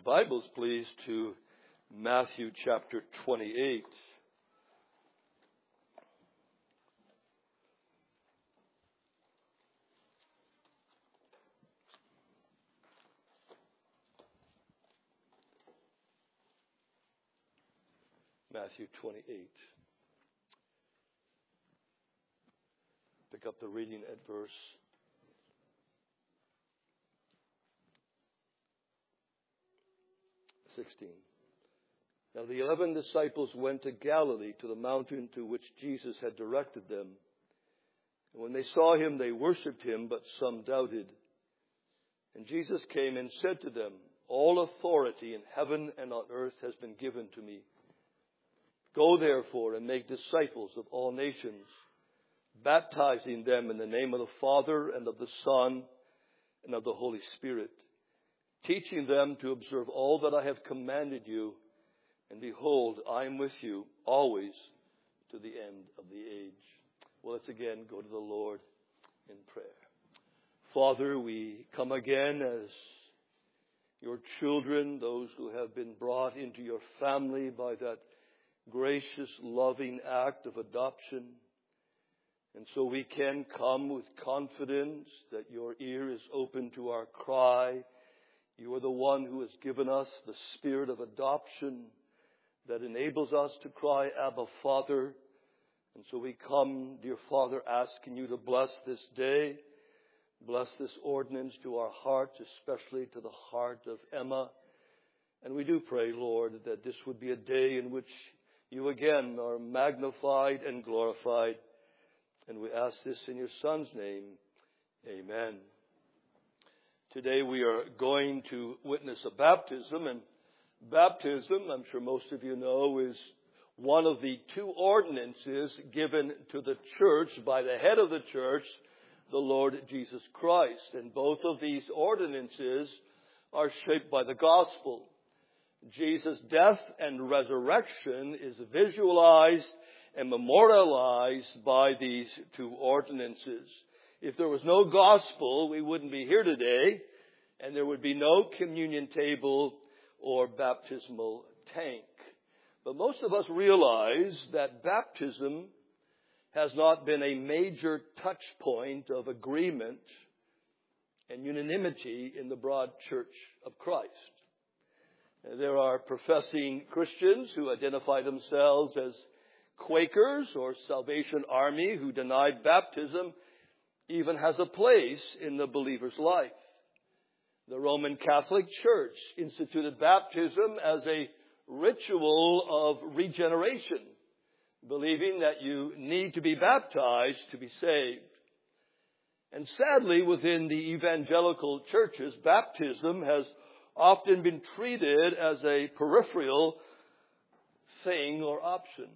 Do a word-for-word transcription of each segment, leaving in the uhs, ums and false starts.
Bibles, please, to Matthew chapter twenty-eight. Matthew twenty-eight. Pick up the reading at verse sixteen. Now the eleven disciples went to Galilee, to the mountain to which Jesus had directed them. And when they saw him, they worshipped him, but some doubted. And Jesus came and said to them, "All authority in heaven and on earth has been given to me. Go therefore and make disciples of all nations, baptizing them in the name of the Father and of the Son and of the Holy Spirit, teaching them to observe all that I have commanded you. And behold, I am with you always to the end of the age." Well, let's again go to the Lord in prayer. Father, we come again as your children, those who have been brought into your family by that gracious, loving act of adoption. And so we can come with confidence that your ear is open to our cry. You are the one who has given us the spirit of adoption that enables us to cry, "Abba, Father." And so we come, dear Father, asking you to bless this day. Bless this ordinance to our hearts, especially to the heart of Emma. And we do pray, Lord, that this would be a day in which you again are magnified and glorified. And we ask this in your Son's name. Amen. Today we are going to witness a baptism. And baptism, I'm sure most of you know, is one of the two ordinances given to the church by the head of the church, the Lord Jesus Christ. And both of these ordinances are shaped by the gospel. Jesus' death and resurrection is visualized and memorialized by these two ordinances. If there was no gospel, we wouldn't be here today, and there would be no communion table or baptismal tank. But most of us realize that baptism has not been a major touch point of agreement and unanimity in the broad church of Christ. There are professing Christians who identify themselves as Quakers or Salvation Army who deny baptism even has a place in the believer's life. The Roman Catholic Church instituted baptism as a ritual of regeneration, believing that you need to be baptized to be saved. And sadly, within the evangelical churches, baptism has often been treated as a peripheral thing or option.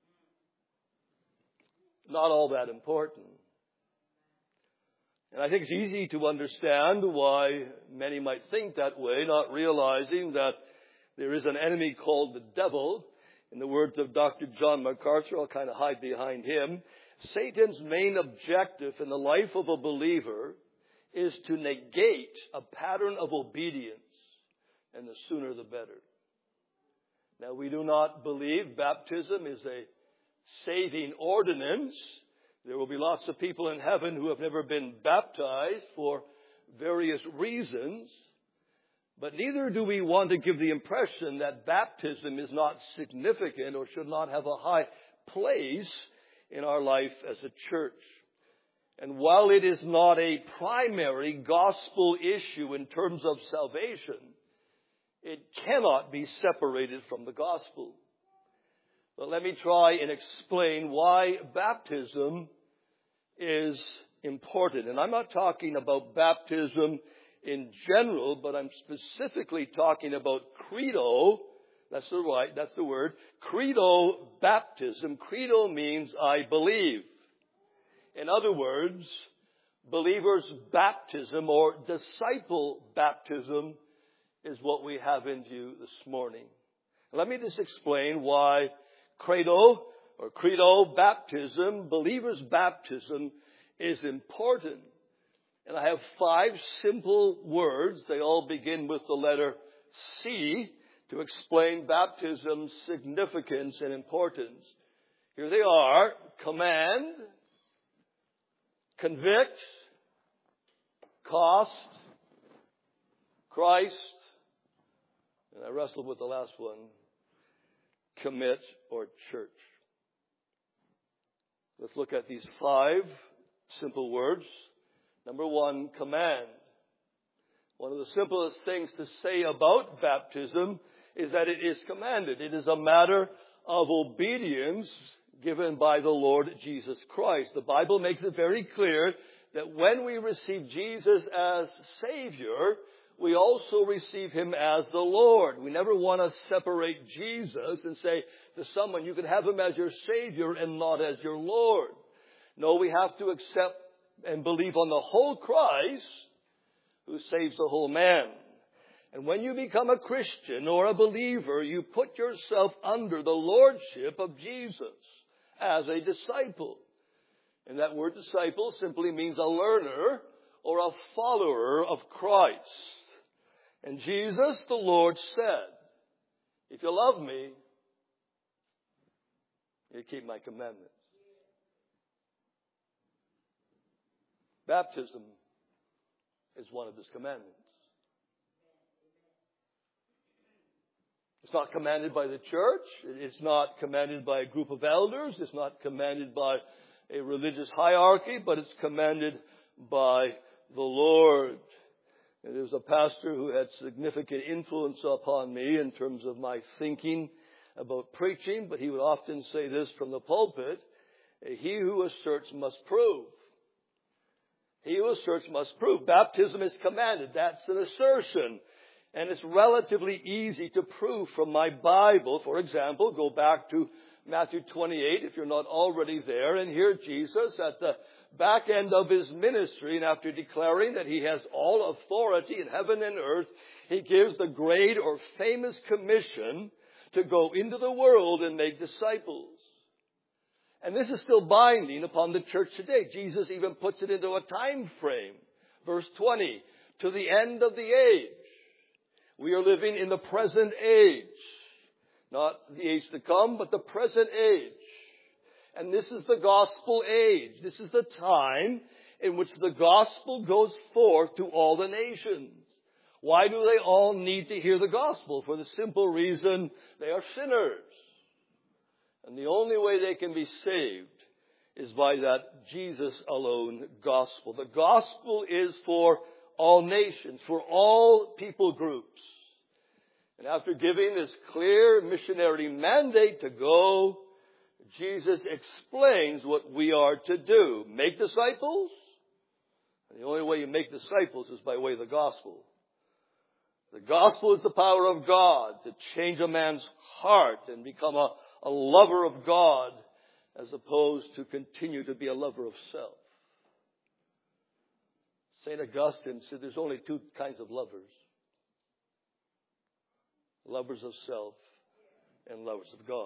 Not all that important. And I think it's easy to understand why many might think that way, not realizing that there is an enemy called the devil. In the words of Doctor John MacArthur, I'll kind of hide behind him. Satan's main objective in the life of a believer is to negate a pattern of obedience, and the sooner the better. Now, we do not believe baptism is a saving ordinance. There will be lots of people in heaven who have never been baptized for various reasons. But neither do we want to give the impression that baptism is not significant or should not have a high place in our life as a church. And while it is not a primary gospel issue in terms of salvation, it cannot be separated from the gospel. But let me try and explain why baptism is important. And I'm not talking about baptism in general, but I'm specifically talking about credo. That's the right, that's the word. Credo baptism. Credo means I believe. In other words, believers' baptism or disciple baptism is what we have in view this morning. Let me just explain why credo or credo baptism, believers' baptism, is important. And I have five simple words. They all begin with the letter C to explain baptism's significance and importance. Here they are: command, convict, cost, Christ, and I wrestled with the last one, commit or church. Let's look at these five simple words. Number one, command. One of the simplest things to say about baptism is that it is commanded. It is a matter of obedience given by the Lord Jesus Christ. The Bible makes it very clear that when we receive Jesus as Savior, we also receive Him as the Lord. We never want to separate Jesus and say to someone, you can have Him as your Savior and not as your Lord. No, we have to accept and believe on the whole Christ who saves the whole man. And when you become a Christian or a believer, you put yourself under the lordship of Jesus as a disciple. And that word disciple simply means a learner or a follower of Christ. And Jesus, the Lord, said, if you love me, you keep my commandments. Baptism is one of His commandments. It's not commanded by the church. It's not commanded by a group of elders. It's not commanded by a religious hierarchy, but it's commanded by the Lord. And there was a pastor who had significant influence upon me in terms of my thinking about preaching, but he would often say this from the pulpit: he who asserts must prove. He who asserts must prove. Baptism is commanded. That's an assertion. And it's relatively easy to prove from my Bible. For example, go back to Matthew twenty-eight if you're not already there, and hear Jesus at the back end of His ministry, and after declaring that He has all authority in heaven and earth, He gives the great or famous commission to go into the world and make disciples. And this is still binding upon the church today. Jesus even puts it into a time frame. Verse twenty, to the end of the age. We are living in the present age. Not the age to come, but the present age. And this is the gospel age. This is the time in which the gospel goes forth to all the nations. Why do they all need to hear the gospel? For the simple reason they are sinners. And the only way they can be saved is by that Jesus alone gospel. The gospel is for all nations, for all people groups. And after giving this clear missionary mandate to go, Jesus explains what we are to do. Make disciples. And the only way you make disciples is by way of the gospel. The gospel is the power of God to change a man's heart and become a, a lover of God as opposed to continue to be a lover of self. Saint Augustine said there's only two kinds of lovers. Lovers of self and lovers of God.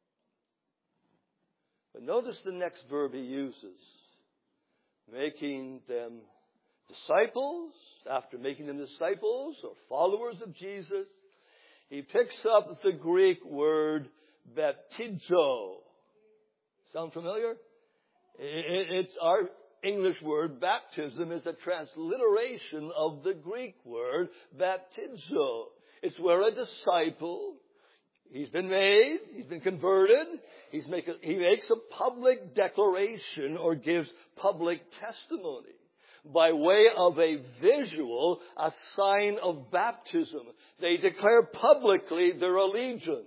But notice the next verb he uses. Making them disciples. After making them disciples or followers of Jesus, he picks up the Greek word baptizo. Sound familiar? It's our English word. Baptism is a transliteration of the Greek word baptizo. It's where a disciple, he's been made, he's been converted, he's make a, he makes a public declaration or gives public testimony by way of a visual, a sign of baptism. They declare publicly their allegiance.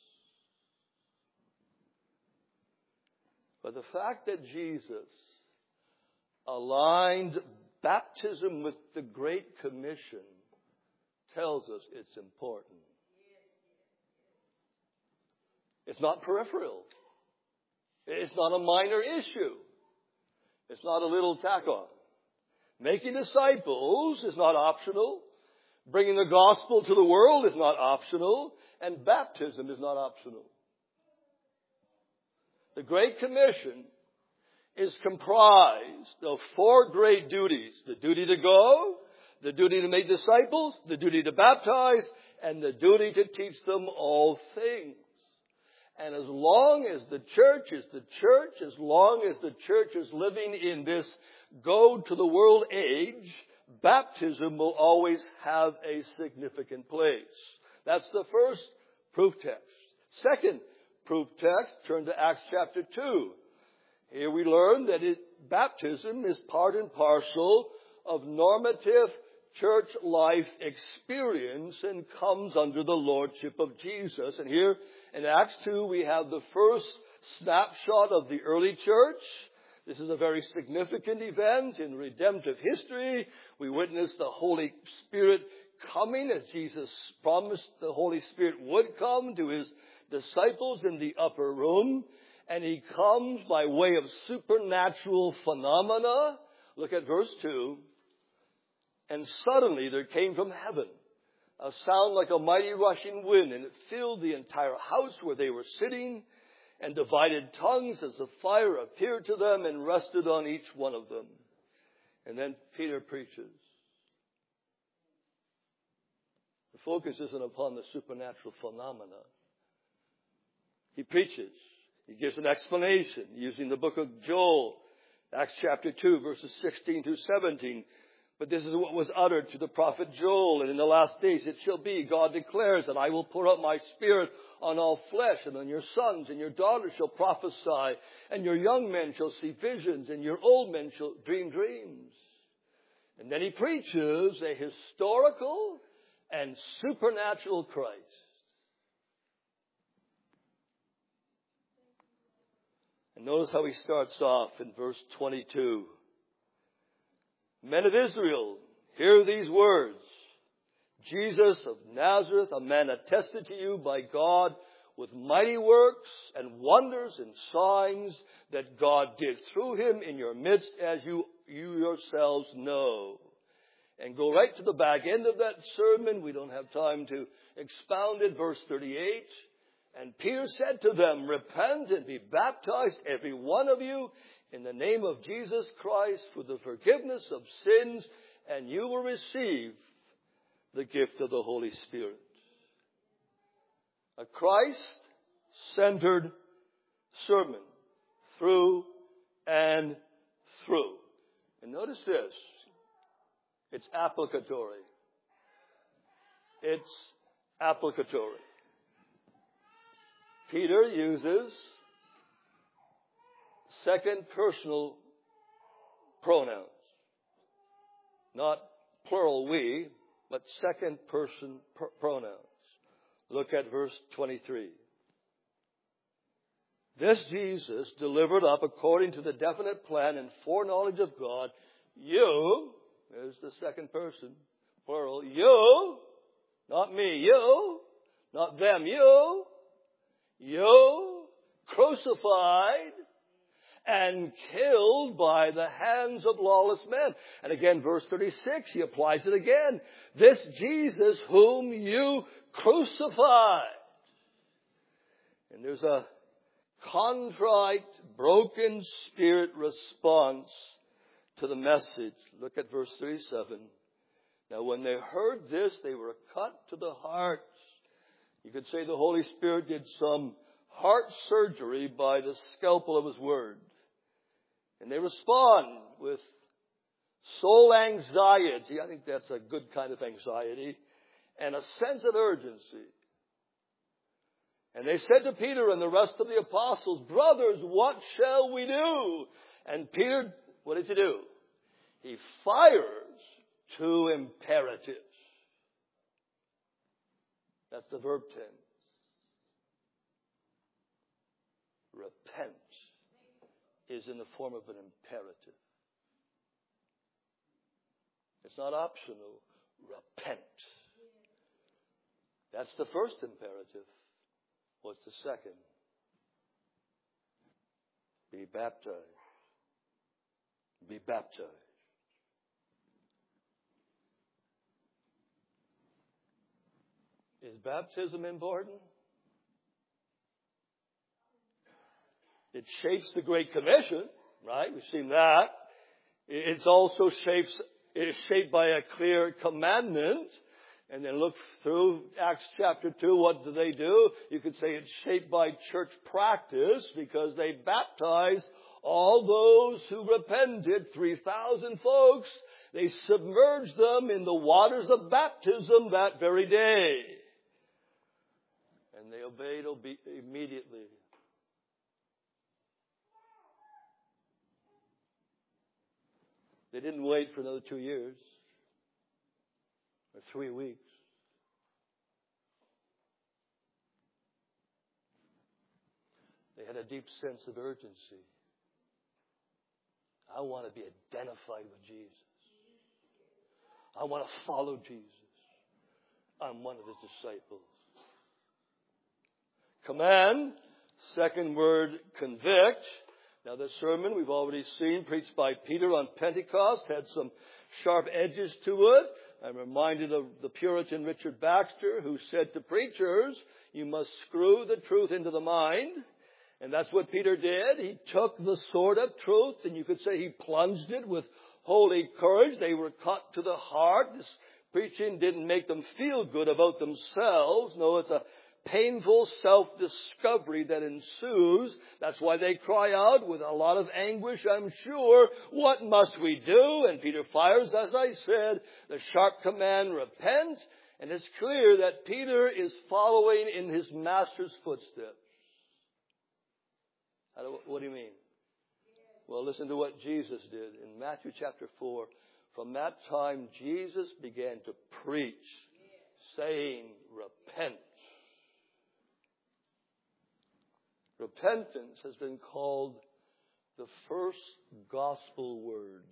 But the fact that Jesus aligned baptism with the Great Commission tells us it's important. It's not peripheral. It's not a minor issue. It's not a little tack on. Making disciples is not optional. Bringing the gospel to the world is not optional. And baptism is not optional. The Great Commission is comprised of four great duties. The duty to go, the duty to make disciples, the duty to baptize, and the duty to teach them all things. And as long as the church is the church, as long as the church is living in this go to the world age, baptism will always have a significant place. That's the first proof text. Second proof text, turn to Acts chapter two. Here we learn that it, baptism is part and parcel of normative church life experience and comes under the lordship of Jesus. And here in Acts two, we have the first snapshot of the early church. This is a very significant event in redemptive history. We witness the Holy Spirit coming as Jesus promised the Holy Spirit would come to his disciples in the upper room. And he comes by way of supernatural phenomena. Look at verse two. And suddenly there came from heaven a sound like a mighty rushing wind, and it filled the entire house where they were sitting, and divided tongues as the fire appeared to them and rested on each one of them. And then Peter preaches. The focus isn't upon the supernatural phenomena. He preaches. He gives an explanation using the book of Joel, Acts chapter two, verses sixteen through seventeen. But this is what was uttered to the prophet Joel. And in the last days it shall be, God declares, that I will pour out my spirit on all flesh, and on your sons and your daughters shall prophesy, and your young men shall see visions, and your old men shall dream dreams. And then he preaches a historical and supernatural Christ. And notice how he starts off in verse twenty-two. Men of Israel, hear these words. Jesus of Nazareth, a man attested to you by God with mighty works and wonders and signs that God did through him in your midst, as you, you yourselves know. And go right to the back end of that sermon. We don't have time to expound it. Verse thirty-eight. And Peter said to them, repent and be baptized, every one of you, in the name of Jesus Christ for the forgiveness of sins, and you will receive the gift of the Holy Spirit. A Christ-centered sermon through and through. And notice this. It's applicatory. It's applicatory. Peter uses second personal pronouns. Not plural we, but second person pr- pronouns. Look at verse twenty-three. This Jesus delivered up according to the definite plan and foreknowledge of God, you, there's the second person, plural, you, not me, you, not them, you, you, crucified and killed by the hands of lawless men. And again, verse thirty-six, he applies it again. This Jesus whom you crucified. And there's a contrite, broken spirit response to the message. Look at verse thirty-seven. Now when they heard this, they were cut to the heart. You could say the Holy Spirit did some heart surgery by the scalpel of his word. And they respond with soul anxiety. I think that's a good kind of anxiety. And a sense of urgency. And they said to Peter and the rest of the apostles, brothers, what shall we do? And Peter, what did he do? He fires two imperatives. That's the verb tense. Repent is in the form of an imperative. It's not optional. Repent. That's the first imperative. What's the second? Be baptized. Be baptized. Is baptism important? It shapes the Great Commission, right? We've seen that. It's also shapes, it's shaped by a clear commandment. And then look through Acts chapter two. What do they do? You could say it's shaped by church practice because they baptized all those who repented, three thousand folks. They submerged them in the waters of baptism that very day. And they obeyed obe- immediately. They didn't wait for another two years or three weeks. They had a deep sense of urgency. I want to be identified with Jesus. I want to follow Jesus. I'm one of his disciples. Command, second word, convict. Now this sermon we've already seen, preached by Peter on Pentecost, had some sharp edges to it. I'm reminded of the Puritan Richard Baxter, who said to preachers, you must screw the truth into the mind. And that's what Peter did. He took the sword of truth, and you could say he plunged it with holy courage. They were cut to the heart. This preaching didn't make them feel good about themselves. No, it's a painful self-discovery that ensues. That's why they cry out with a lot of anguish, I'm sure, what must we do? And Peter fires, as I said, the sharp command, repent. And it's clear that Peter is following in his master's footsteps. How do, what do you mean? Well, listen to what Jesus did in Matthew chapter four. From that time, Jesus began to preach, saying, repent. Repentance has been called the first gospel word.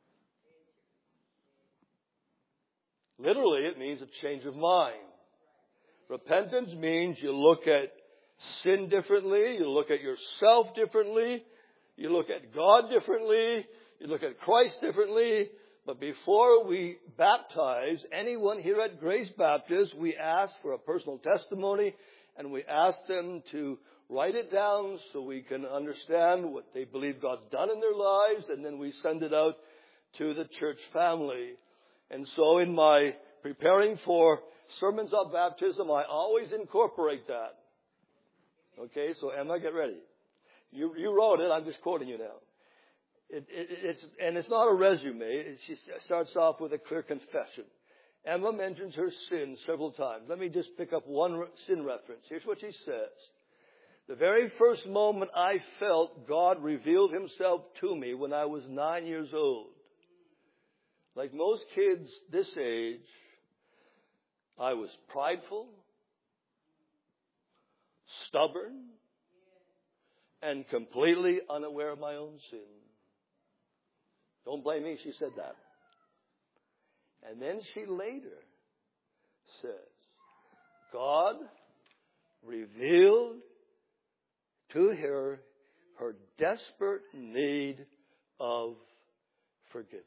Literally, it means a change of mind. Repentance means you look at sin differently, you look at yourself differently, you look at God differently, you look at Christ differently. But before we baptize anyone here at Grace Baptist, we ask for a personal testimony, and we ask them to write it down so we can understand what they believe God's done in their lives, and then we send it out to the church family. And so in my preparing for sermons of baptism, I always incorporate that. Okay, so Emma, get ready. You you wrote it, I'm just quoting you now. It, it, it's And it's not a resume. It, she starts off with a clear confession. Emma mentions her sin several times. Let me just pick up one sin reference. Here's what she says. The very first moment I felt God revealed himself to me when I was nine years old. Like most kids this age, I was prideful, stubborn, and completely unaware of my own sin. Don't blame me, she said that. And then she later says, God revealed to her her desperate need of forgiveness.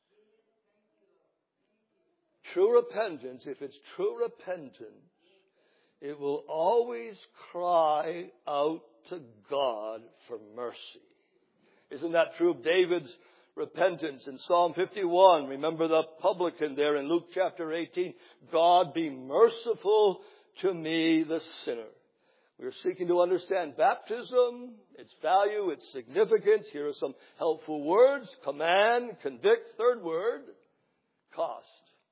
True repentance, if it's true repentance, it will always cry out to God for mercy. Isn't that true of David's repentance in Psalm fifty-one? Remember the publican there in Luke chapter eighteen. God, be merciful to me, the sinner. We're seeking to understand baptism, its value, its significance. Here are some helpful words. Command, convict, third word, cost.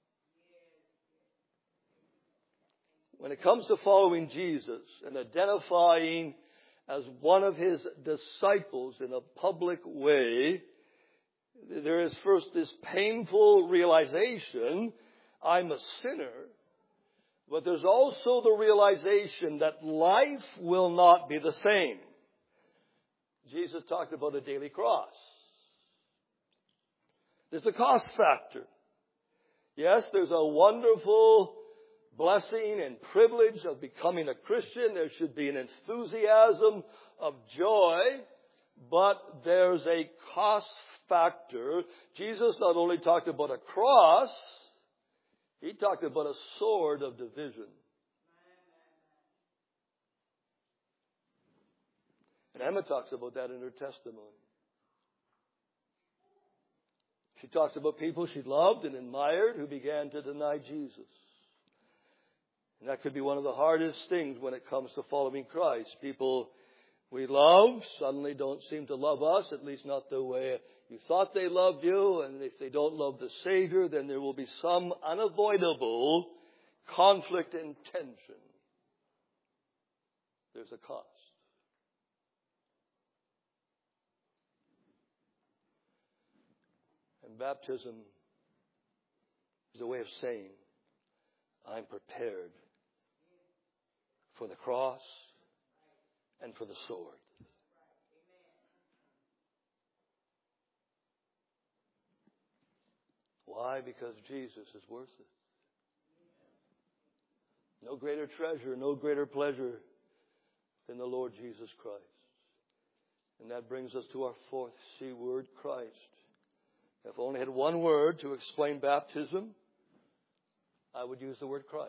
When it comes to following Jesus and identifying as one of his disciples in a public way, there is first this painful realization, I'm a sinner. But there's also the realization that life will not be the same. Jesus talked about a daily cross. There's the cost factor. Yes, there's a wonderful blessing and privilege of becoming a Christian. There should be an enthusiasm of joy, but there's a cost factor. Jesus not only talked about a cross, he talked about a sword of division. And Emma talks about that in her testimony. She talks about people she loved and admired who began to deny Jesus. And that could be one of the hardest things when it comes to following Christ. People we love suddenly don't seem to love us, at least not the way you thought they loved you. And if they don't love the Savior, then there will be some unavoidable conflict and tension. There's a cost. And baptism is a way of saying, I'm prepared for the cross and for the sword. Why? Because Jesus is worth it. No greater treasure, no greater pleasure than the Lord Jesus Christ. And that brings us to our fourth C word, Christ. If I only had one word to explain baptism, I would use the word Christ.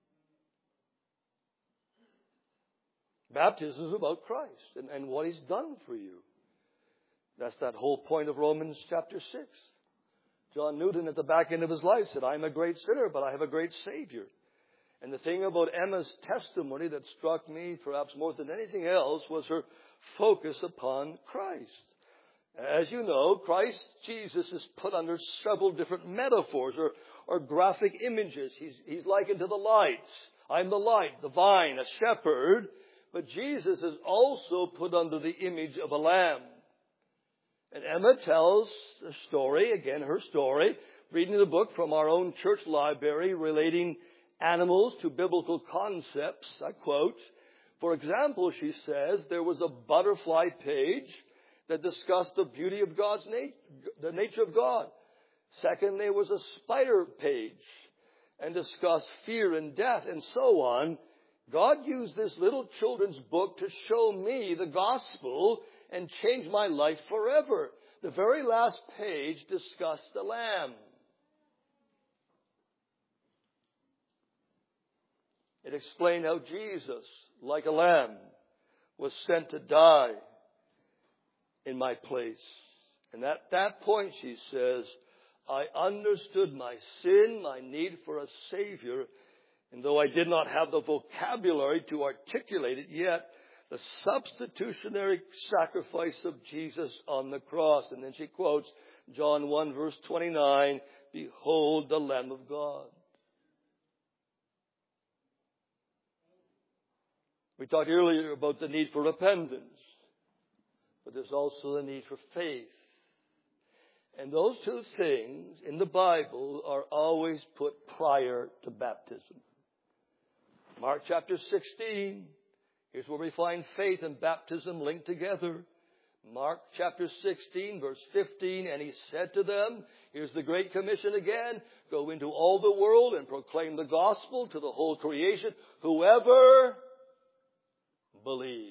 Baptism is about Christ and, and what He's done for you. That's that whole point of Romans chapter six. John Newton at the back end of his life said, I'm a great sinner, but I have a great Savior. And the thing about Emma's testimony that struck me perhaps more than anything else was her focus upon Christ. As you know, Christ Jesus is put under several different metaphors or, or graphic images. He's, he's likened to the light. I'm the light, the vine, a shepherd. But Jesus is also put under the image of a lamb. And Emma tells the story, again her story, reading the book from our own church library relating animals to biblical concepts. I quote, for example, she says, there was a butterfly page that discussed the beauty of God's nature, the nature of God. Second, there was a spider page and discussed fear and death and so on. God used this little children's book to show me the gospel and change my life forever. The very last page discussed the lamb. It explained how Jesus, like a lamb, was sent to die in my place. And at that point, she says, I understood my sin, my need for a Savior, and though I did not have the vocabulary to articulate it yet, the substitutionary sacrifice of Jesus on the cross. And then she quotes John one verse twenty-nine, behold the Lamb of God. We talked earlier about the need for repentance, but there's also the need for faith. And those two things in the Bible are always put prior to baptism. Mark chapter sixteen, here's where we find faith and baptism linked together. Mark chapter sixteen, verse fifteen, and He said to them, here's the Great Commission again, go into all the world and proclaim the gospel to the whole creation. Whoever believes.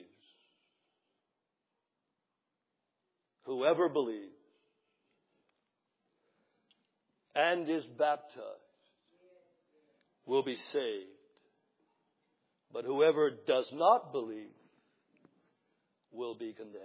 Whoever believes and is baptized will be saved. But whoever does not believe will be condemned.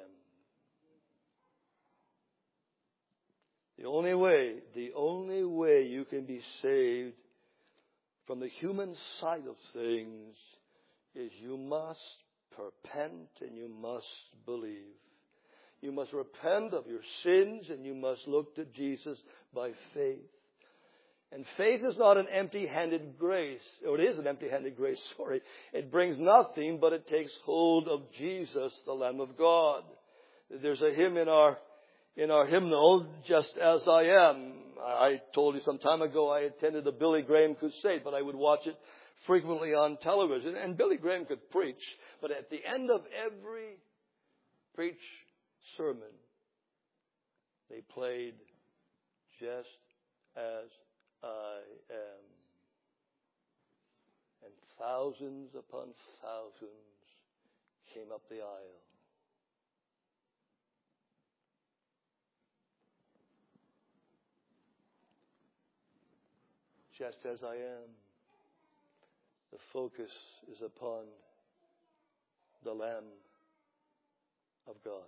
The only way, the only way you can be saved from the human side of things is you must repent and you must believe. You must repent of your sins and you must look to Jesus by faith. And faith is not an empty-handed grace. Or it is an empty-handed grace, sorry. It brings nothing, but it takes hold of Jesus, the Lamb of God. There's a hymn in our in our hymnal, Just As I Am. I told you some time ago I attended a Billy Graham crusade, but I would watch it frequently on television. And Billy Graham could preach, but at the end of every preach sermon, they played Just As I Am. And thousands upon thousands came up the aisle. Just as I am. The focus is upon the Lamb of God.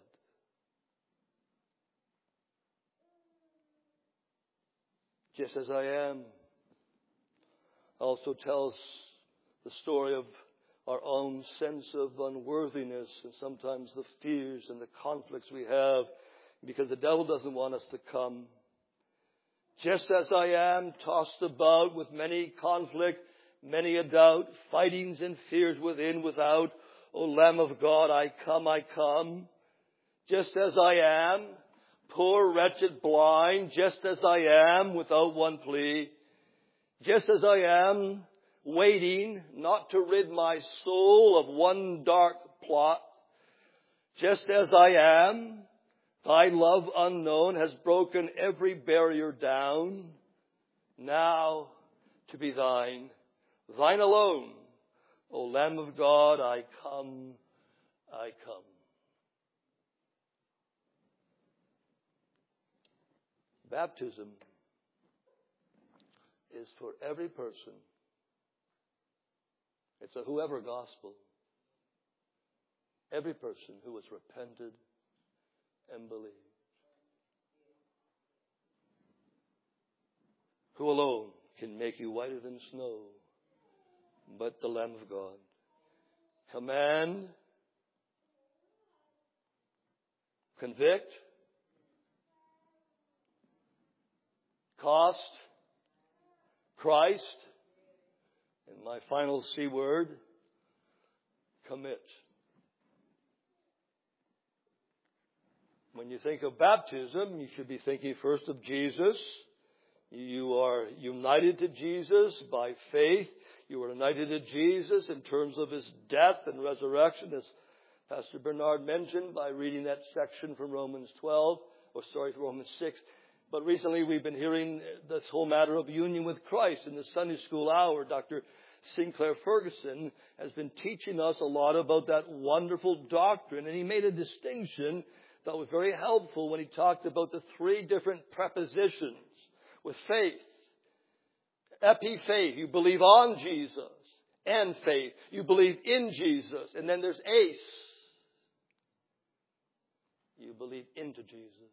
Just as I am also tells the story of our own sense of unworthiness and sometimes the fears and the conflicts we have, because the devil doesn't want us to come. Just as I am, tossed about with many conflict, many a doubt, fightings and fears within, without, O Lamb of God, I come, I come. Just as I am, poor, wretched, blind, just as I am, without one plea. Just as I am, waiting not to rid my soul of one dark plot. Just as I am, thy love unknown has broken every barrier down. Now to be thine, thine alone, O Lamb of God, I come, I come. Baptism is for every person. It's a whoever gospel. Every person who has repented and believed. Who alone can make you whiter than snow but the Lamb of God? Command, convict, cost, Christ, and my final C word, commit. When you think of baptism, you should be thinking first of Jesus. You are united to Jesus by faith. You are united to Jesus in terms of His death and resurrection, as Pastor Bernard mentioned, by reading that section from Romans twelve, or sorry, Romans six. But recently we've been hearing this whole matter of union with Christ in the Sunday school hour. Doctor Sinclair Ferguson has been teaching us a lot about that wonderful doctrine, and he made a distinction that was very helpful when he talked about the three different prepositions with faith. Epi-faith, you believe on Jesus. And faith, you believe in Jesus. And then there's ace, you believe into Jesus.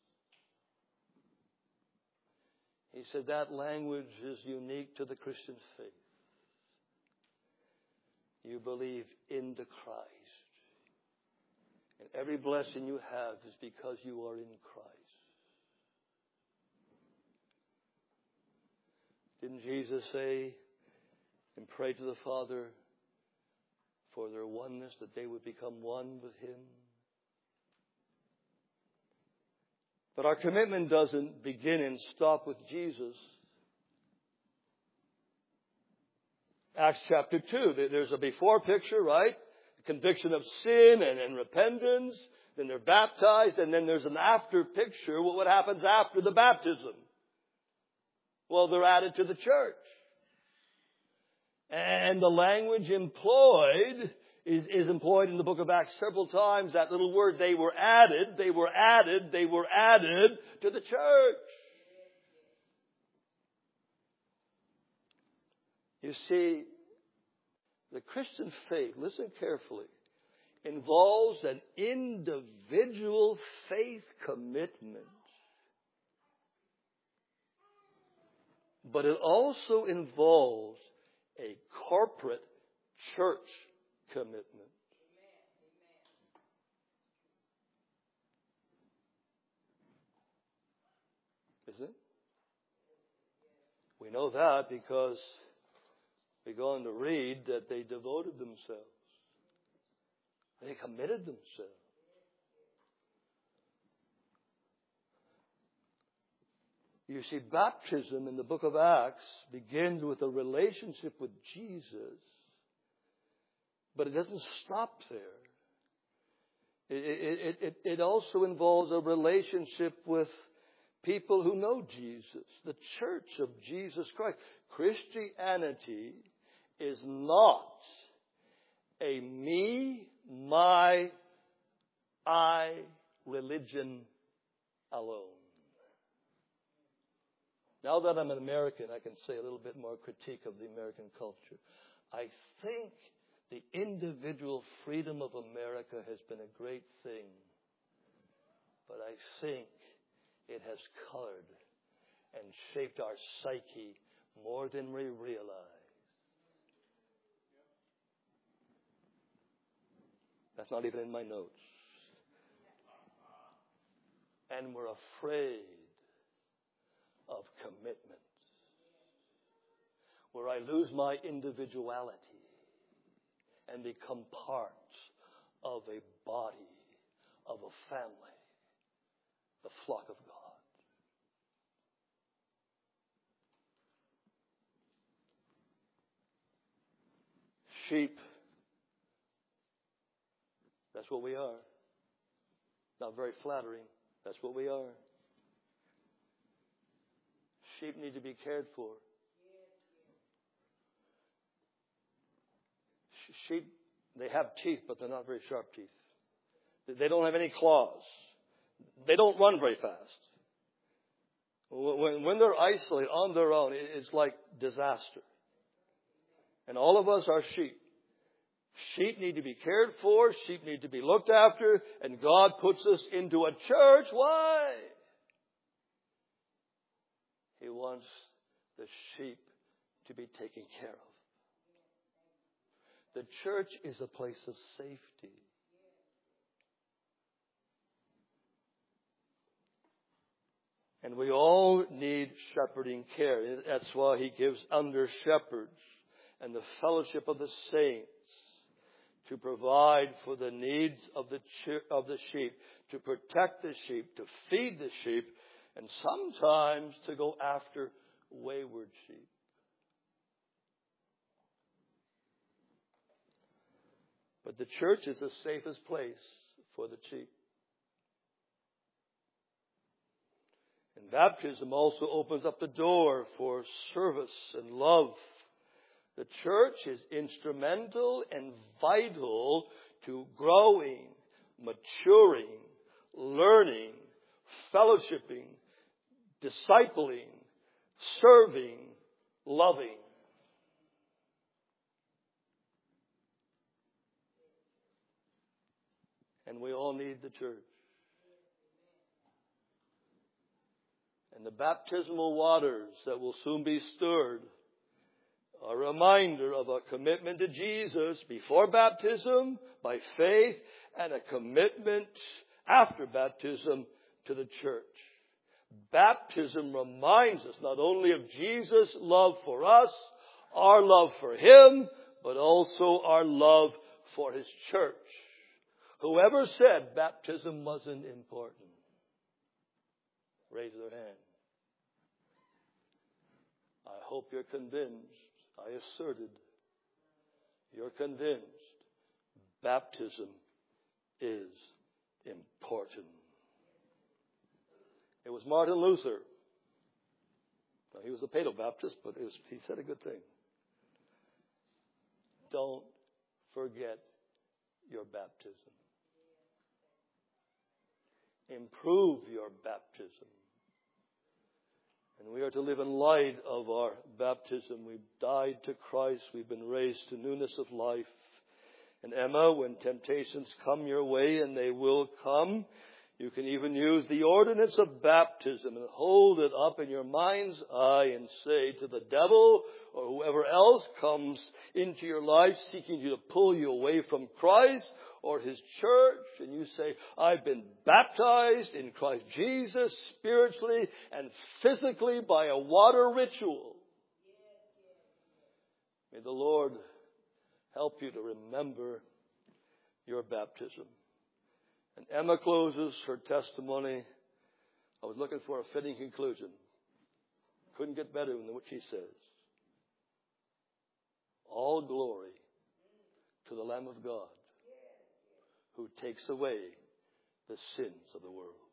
He said that language is unique to the Christian faith. You believe into Christ. And every blessing you have is because you are in Christ. Didn't Jesus say and pray to the Father for their oneness, that they would become one with Him? But our commitment doesn't begin and stop with Jesus. Acts chapter two, there's a before picture, right? Conviction of sin and, and repentance. Then they're baptized, and then there's an after picture. What, what happens after the baptism? Well, they're added to the church. And the language employed is, is employed in the book of Acts several times. That little word, they were added, they were added, they were added to the church. You see, the Christian faith, listen carefully, involves an individual faith commitment. But it also involves a corporate church commitment. Isn't it? We know that because we go on to read that they devoted themselves. They committed themselves. You see, baptism in the book of Acts begins with a relationship with Jesus, but it doesn't stop there. It, it, it, it also involves a relationship with people who know Jesus, the church of Jesus Christ. Christianity is not a me, my, I religion alone. Now that I'm an American, I can say a little bit more critique of the American culture. I think the individual freedom of America has been a great thing, but I think it has colored and shaped our psyche more than we realize. That's not even in my notes. And we're afraid of commitment, where I lose my individuality and become part of a body, of a family, the flock of God. Sheep, that's what we are. Not very flattering. That's what we are. Sheep need to be cared for. Sheep, they have teeth, but they're not very sharp teeth. They don't have any claws. They don't run very fast. When, when they're isolated on their own, it's like disaster. And all of us are sheep. Sheep need to be cared for. Sheep need to be looked after. And God puts us into a church. Why? He wants the sheep to be taken care of. The church is a place of safety. And we all need shepherding care. That's why He gives under shepherds and the fellowship of the saints to provide for the needs of the of the sheep, to protect the sheep, to feed the sheep, and sometimes to go after wayward sheep. But the church is the safest place for the sheep. And baptism also opens up the door for service and love. The church is instrumental and vital to growing, maturing, learning, fellowshipping, discipling, serving, loving. And we all need the church. And the baptismal waters that will soon be stirred are a reminder of a commitment to Jesus before baptism by faith, and a commitment after baptism to the church. Baptism reminds us not only of Jesus' love for us, our love for Him, but also our love for His church. Whoever said baptism wasn't important? Raise their hand. I hope you're convinced. I asserted, you're convinced baptism is important. It was Martin Luther. Now, he was a Paedo-Baptist, but it was, he said a good thing. Don't forget your baptism. Improve your baptism. And we are to live in light of our baptism. We've died to Christ. We've been raised to newness of life. And Emma, when temptations come your way, and they will come, you can even use the ordinance of baptism and hold it up in your mind's eye and say to the devil or whoever else comes into your life seeking you to pull you away from Christ or His church, and you say, I've been baptized in Christ Jesus spiritually and physically by a water ritual. May the Lord help you to remember your baptism. And Emma closes her testimony. I was looking for a fitting conclusion. Couldn't get better than what she says. All glory to the Lamb of God who takes away the sins of the world.